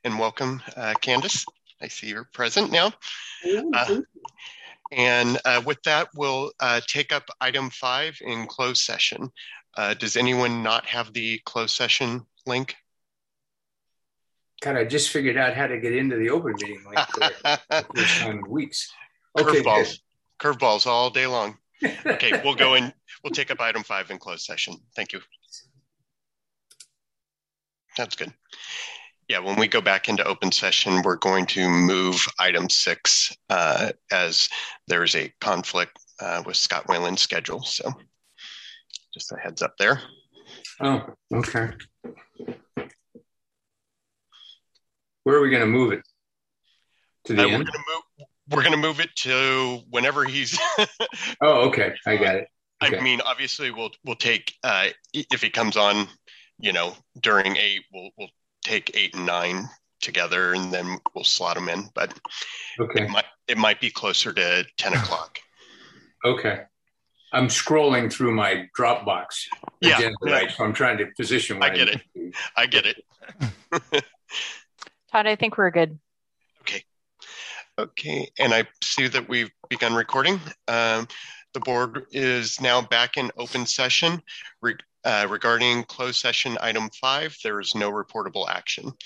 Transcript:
and welcome, Candace. I see you're present now. Yeah. With that, we'll take up item 5 in closed session. Does anyone not have the closed session link? God, I just figured out how to get into the open meeting link for the first time in weeks. Okay, Curveballs. Curveballs all day long. Okay, we'll go in. We'll take up item 5 in closed session. Thank you. That's good. Yeah, when we go back into open session, we're going to move item 6 as there's a conflict with Scott Whalen's schedule. So just a heads up there. Oh, okay. Where are we going to move it? To the end? We're going to move it to whenever he's. Oh, okay. I got it. Okay. I mean, obviously, we'll take if he comes on, during 8, we'll take 8 and 9 together, and then we'll slot them in. But okay, it might be closer to 10 o'clock. Okay. I'm scrolling through my Dropbox agenda, right? So I'm trying to position. I get it. Todd, I think we're good. Okay. And I see that we've begun recording. The board is now back in open session. Regarding closed session item 5, there is no reportable action.